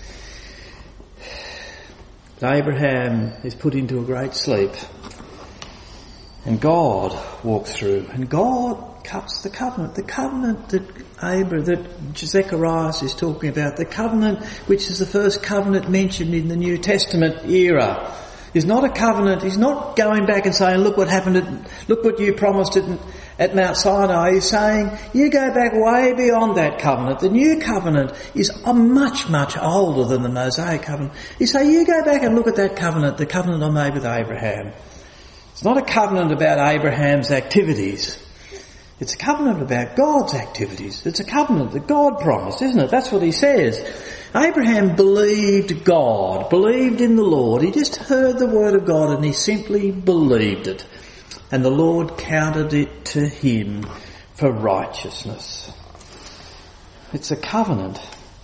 But Abraham is put into a great sleep, and God walks through, and God cuts the covenant, the covenant that Abraham, that Zacharias is talking about, the covenant which is the first covenant mentioned in the New Testament era. Is not a covenant. He's not going back and saying, "Look what happened at, look what you promised at, at Mount Sinai." He's saying, you go back way beyond that covenant. The new covenant is much, much older than the Mosaic covenant. He's saying, you go back and look at that covenant, the covenant I made with Abraham. It's not a covenant about Abraham's activities. It's a covenant about God's activities. It's a covenant that God promised, isn't it? That's what he says. Abraham believed God, believed in the Lord. He just heard the word of God and he simply believed it. And the Lord counted it to him for righteousness. It's a covenant.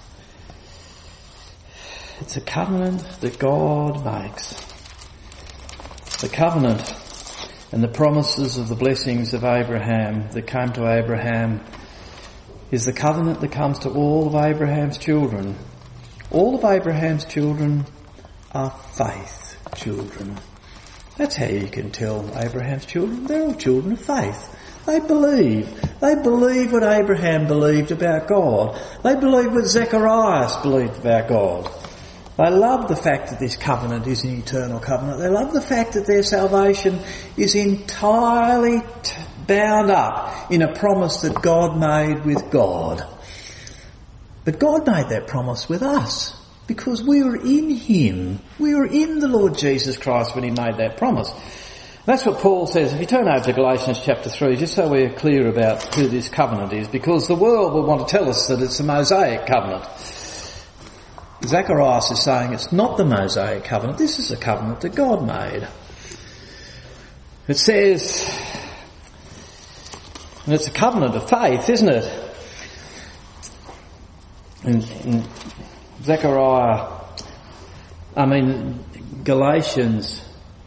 It's a covenant that God makes. The covenant and the promises of the blessings of Abraham that came to Abraham is the covenant that comes to all of Abraham's children. All of Abraham's children are faith children. That's how you can tell Abraham's children. They're all children of faith. They believe. They believe what Abraham believed about God. They believe what Zacharias believed about God. They love the fact that this covenant is an eternal covenant. They love the fact that their salvation is entirely t- bound up in a promise that God made with God. But God made that promise with us because we were in him. We were in the Lord Jesus Christ when he made that promise. That's what Paul says. If you turn over to Galatians chapter three, just so we're clear about who this covenant is, because the world will want to tell us that it's a Mosaic covenant. Zacharias is saying it's not the Mosaic covenant. This is a covenant that God made. It says, and it's a covenant of faith, isn't it? In, in Zechariah, I mean Galatians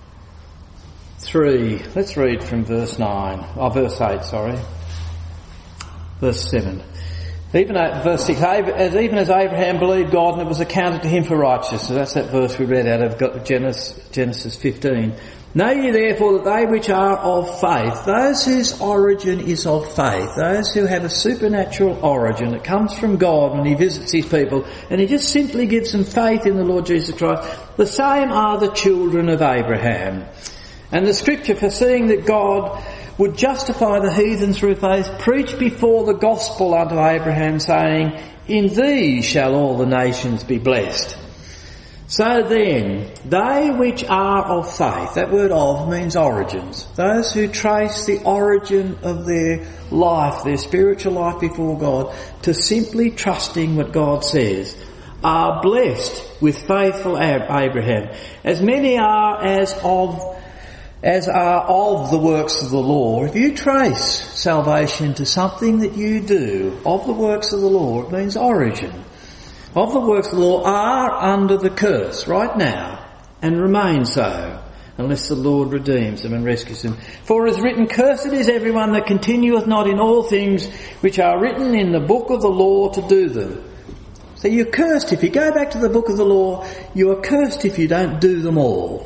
three, let's read from verse nine, oh verse eight, sorry, verse seven. Even at verse six, as even as Abraham believed God and it was accounted to him for righteousness. So that's that verse we read out of Genesis, Genesis fifteen. Know ye therefore that they which are of faith, those whose origin is of faith, those who have a supernatural origin that comes from God when he visits his people, and he just simply gives them faith in the Lord Jesus Christ, the same are the children of Abraham. And the scripture, foreseeing that God would justify the heathen through faith, preached before the gospel unto Abraham, saying, in thee shall all the nations be blessed. So then, they which are of faith, that word of means origins, those who trace the origin of their life, their spiritual life before God, to simply trusting what God says, are blessed with faithful Abraham. As many are as of as are of the works of the law. If you trace salvation to something that you do of the works of the law, it means origin. Of the works of the law are under the curse right now and remain so unless the Lord redeems them and rescues them. For as written, cursed is everyone that continueth not in all things which are written in the book of the law to do them. So you're cursed if you go back to the book of the law. You are cursed if you don't do them all.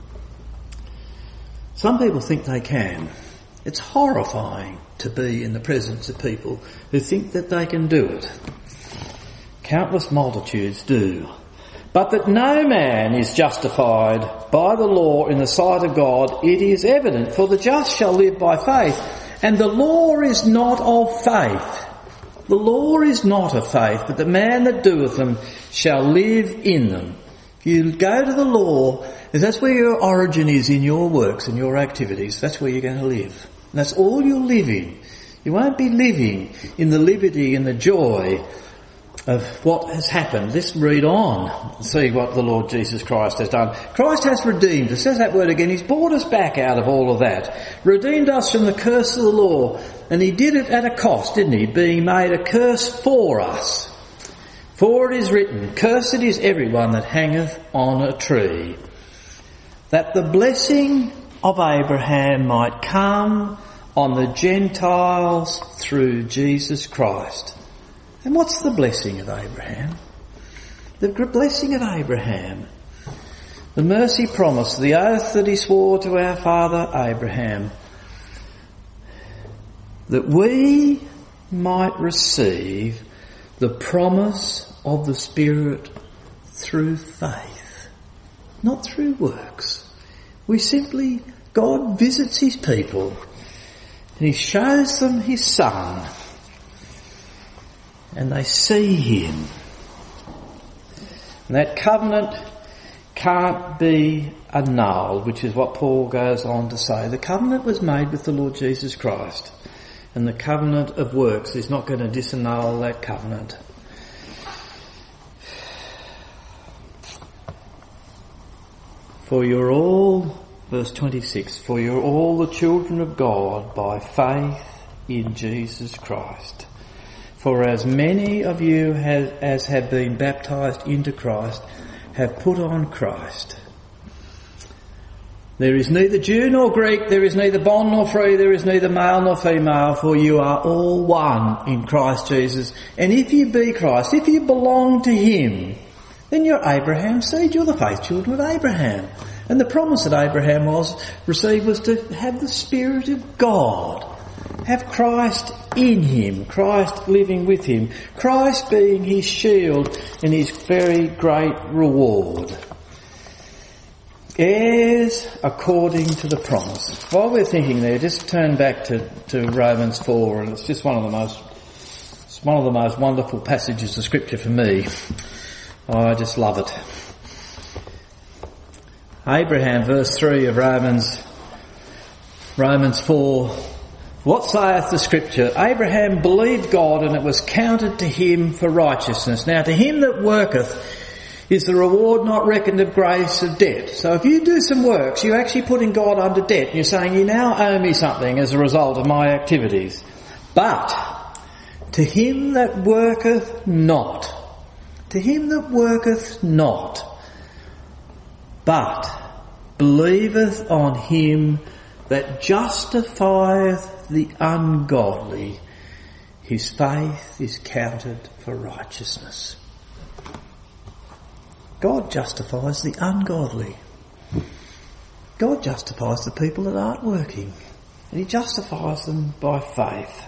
Some people think they can. It's horrifying to be in the presence of people who think that they can do it. Countless multitudes do. But that no man is justified by the law in the sight of God, it is evident, for the just shall live by faith. And the law is not of faith. The law is not of faith, but the man that doeth them shall live in them. If you go to the law, if that's where your origin is in your works and your activities, that's where you're going to live. And that's all you'll live in. You won't be living in the liberty and the joy of what has happened. Let's read on and see what the Lord Jesus Christ has done. Christ has redeemed us. Says that word again. He's brought us back out of all of that. Redeemed us from the curse of the law. And he did it at a cost, didn't he? Being made a curse for us. For it is written, cursed is everyone that hangeth on a tree, that the blessing of Abraham might come on the Gentiles through Jesus Christ. And what's the blessing of Abraham? The blessing of Abraham, the mercy promise, the oath that he swore to our father Abraham, that we might receive the promise of the Spirit through faith, not through works. We simply, God visits his people and he shows them his Son and they see him. And that covenant can't be annulled, which is what Paul goes on to say. The covenant was made with the Lord Jesus Christ, and the covenant of works is not going to disannul that covenant. For you're all, verse twenty-six, for you're all the children of God by faith in Jesus Christ. For as many of you has, as have been baptized into Christ have put on Christ. There is neither Jew nor Greek, there is neither bond nor free, there is neither male nor female, for you are all one in Christ Jesus. And if you be Christ, if you belong to him, then you're Abraham's seed, you're the faith children of Abraham. And the promise that Abraham was received was to have the Spirit of God, have Christ in him, Christ living with him, Christ being his shield and his very great reward. Heirs according to the promise. While we're thinking there, just turn back to, to Romans four, and it's just one of the most, it's one of the most wonderful passages of Scripture for me. Oh, I just love it. Abraham, verse three of Romans, Romans four. What saith the Scripture? Abraham believed God, and it was counted to him for righteousness. Now to him that worketh is the reward not reckoned of grace of debt. So if you do some works, you're actually putting God under debt. And you're saying, you now owe me something as a result of my activities. But to him that worketh not, to him that worketh not, but believeth on him that justifieth the ungodly, his faith is counted for righteousness. God justifies the ungodly. God justifies the people that aren't working. And he justifies them by faith.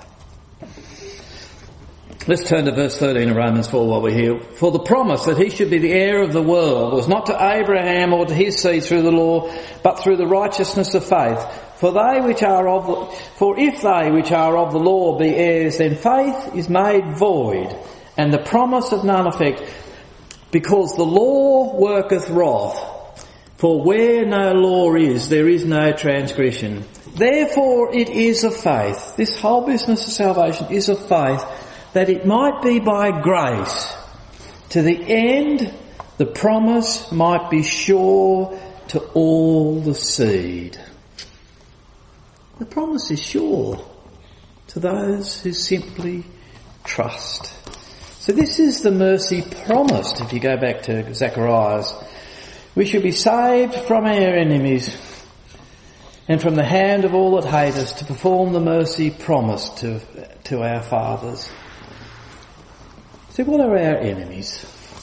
Let's turn to verse thirteen of Romans four while we're here. For the promise that he should be the heir of the world was not to Abraham or to his seed through the law, but through the righteousness of faith. For they which are of the, for if they which are of the law be heirs, then faith is made void, and the promise of none effect, because the law worketh wrath. For where no law is, there is no transgression. Therefore it is of faith. This whole business of salvation is of faith, that it might be by grace, to the end the promise might be sure to all the seed. The promise is sure to those who simply trust. So this is the mercy promised. If you go back to Zacharias, we should be saved from our enemies and from the hand of all that hate us, to perform the mercy promised to, to our fathers. So what are our enemies?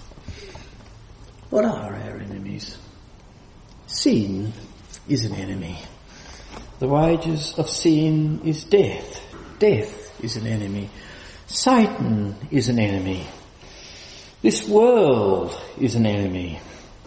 What are our enemies? Sin is an enemy. The wages of sin is death. Death is an enemy. Satan is an enemy. This world is an enemy.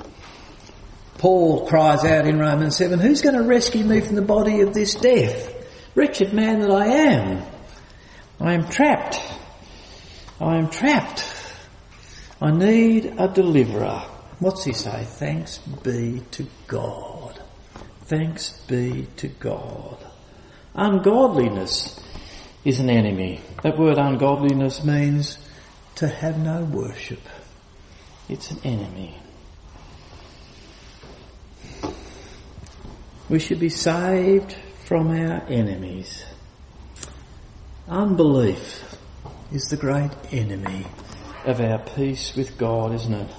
Paul cries out in Romans seven, who's going to rescue me from the body of this death? Wretched man that I am. I am trapped. I am trapped. I need a deliverer. What's he say? Thanks be to God. Thanks be to God. Ungodliness is an enemy. That word ungodliness means to have no worship. It's an enemy. We should be saved from our enemies. Unbelief is the great enemy of our peace with God, isn't it?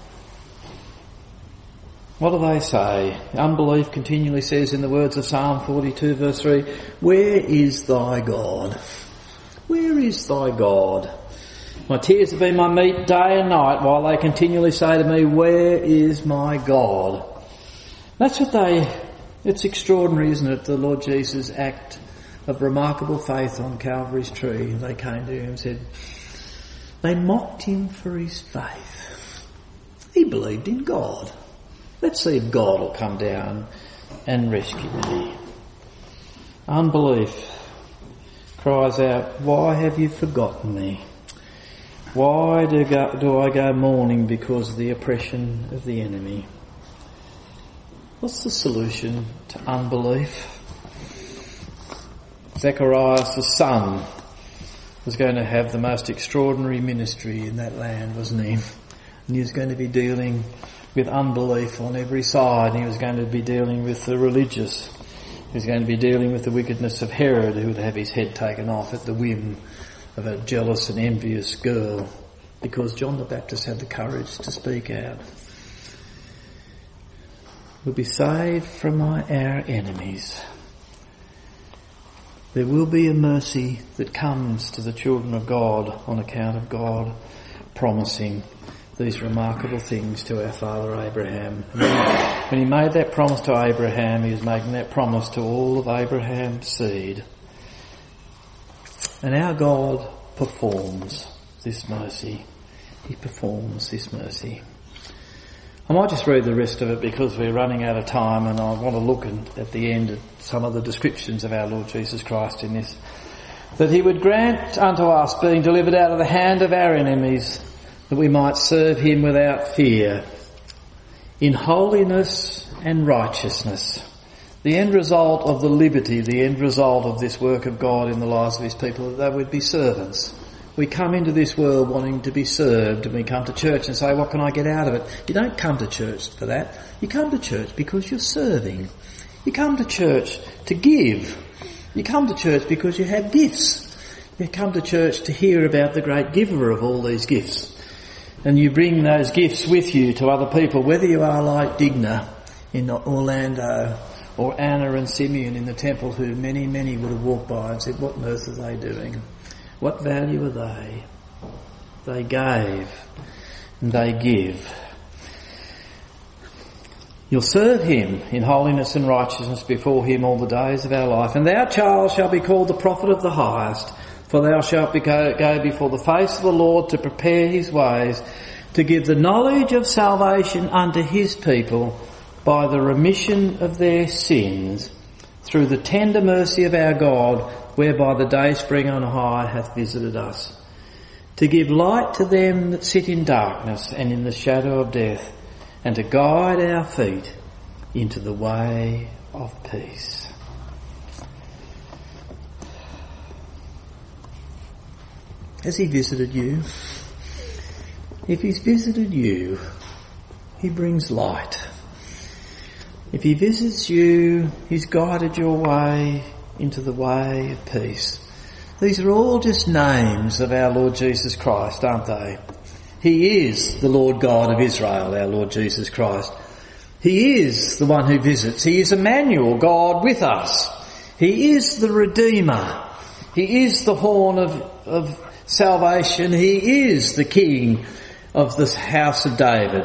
What do they say? Unbelief continually says in the words of Psalm forty-two verse three, where is thy God? Where is thy God? My tears have been my meat day and night, while they continually say to me, where is my God? That's what they, it's extraordinary, isn't it, the Lord Jesus' act of remarkable faith on Calvary's tree. They came to him and said, they mocked him for his faith. He believed in God. Let's see if God will come down and rescue me. Unbelief cries out, why have you forgotten me? Why do, go, do I go mourning because of the oppression of the enemy? What's the solution to unbelief? Zacharias, the son, was going to have the most extraordinary ministry in that land, wasn't he? And he was going to be dealing with unbelief on every side. He was going to be dealing with the religious. He was going to be dealing with the wickedness of Herod, who would have his head taken off at the whim of a jealous and envious girl, because John the Baptist had the courage to speak out. We'll be saved from our enemies. There will be a mercy that comes to the children of God on account of God promising these remarkable things to our father Abraham. When he made that promise to Abraham, he was making that promise to all of Abraham's seed. And our God performs this mercy. He performs this mercy. I might just read the rest of it because we're running out of time, and I want to look at the end at some of the descriptions of our Lord Jesus Christ in this. That he would grant unto us being delivered out of the hand of our enemies, that we might serve him without fear, in holiness and righteousness. The end result of the liberty, the end result of this work of God in the lives of his people, that they would be servants. We come into this world wanting to be served, and we come to church and say, what can I get out of it? You don't come to church for that. You come to church because you're serving. You come to church to give. You come to church because you have gifts. You come to church to hear about the great giver of all these gifts. And you bring those gifts with you to other people, whether you are like Digna in Orlando or Anna and Simeon in the temple, who many, many would have walked by and said, what on earth are they doing? what value are they? They gave and they give. You'll serve him in holiness and righteousness before him all the days of our life. And thou, child, shalt be called the prophet of the highest, for thou shalt be go, go before the face of the Lord to prepare his ways, to give the knowledge of salvation unto his people by the remission of their sins, through the tender mercy of our God, whereby the day spring on high hath visited us, to give light to them that sit in darkness and in the shadow of death, and to guide our feet into the way of peace. Has he visited you? If he's visited you, he brings light. If he visits you, he's guided your way into the way of peace. These are all just names of our Lord Jesus Christ, aren't they? He is the Lord God of Israel, our Lord Jesus Christ. He is the one who visits. He is Emmanuel, God with us. He is the Redeemer. He is the horn of, of salvation. He is the King of the house of David.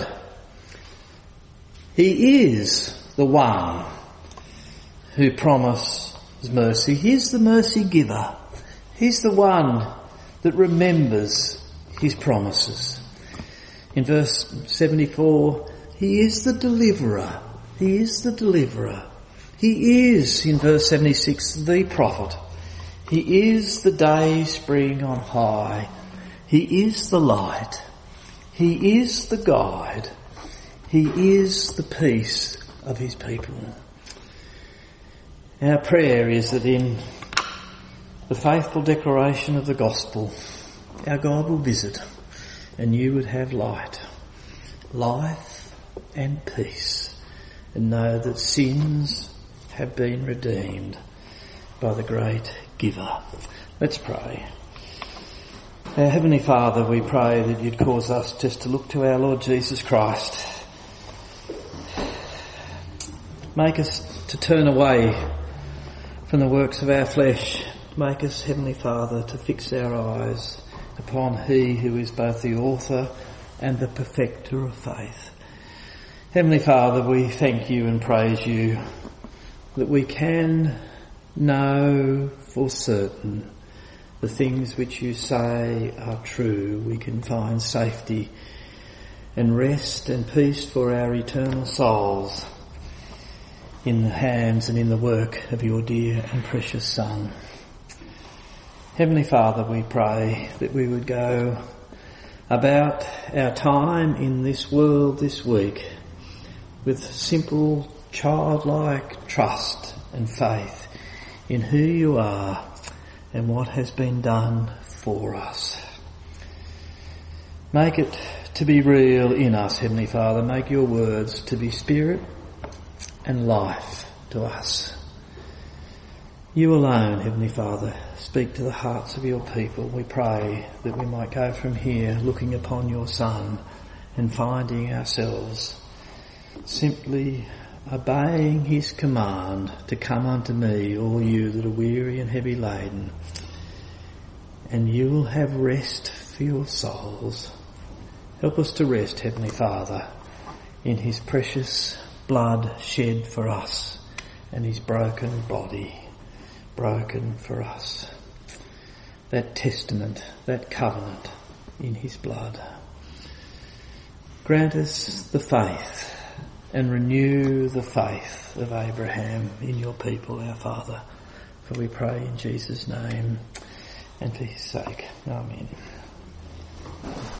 He is the one who promises mercy. He's the mercy giver. He's the one that remembers his promises. In verse seventy-four, he is the deliverer. He is the deliverer. He is, in verse seventy-six, the prophet. He is the day spring on high. He is the light. He is the guide. He is the peace of his people. Our prayer is that in the faithful declaration of the gospel, our God will visit and you would have light, life and peace, and know that sins have been redeemed by the great giver. Let's pray. Our Heavenly Father, we pray that you'd cause us just to look to our Lord Jesus Christ. Make us to turn away from the works of our flesh. Make us, Heavenly Father, to fix our eyes upon he who is both the author and the perfecter of faith. Heavenly Father, we thank you and praise you that we can know for certain the things which you say are true. We can find safety and rest and peace for our eternal souls in the hands and in the work of your dear and precious Son. Heavenly Father, we pray that we would go about our time in this world this week with simple childlike trust and faith in who you are and what has been done for us. Make it to be real in us, Heavenly Father. Make your words to be spirit and life to us. You alone, Heavenly Father, speak to the hearts of your people. We pray that we might go from here looking upon your Son and finding ourselves simply obeying his command to come unto me, all you that are weary and heavy laden, and you will have rest for your souls. Help us to rest, Heavenly Father, in his precious blood shed for us and his broken body broken for us. That testament, that covenant in his blood. Grant us the faith and renew the faith of Abraham in your people, our Father. For we pray in Jesus' name and for his sake. Amen.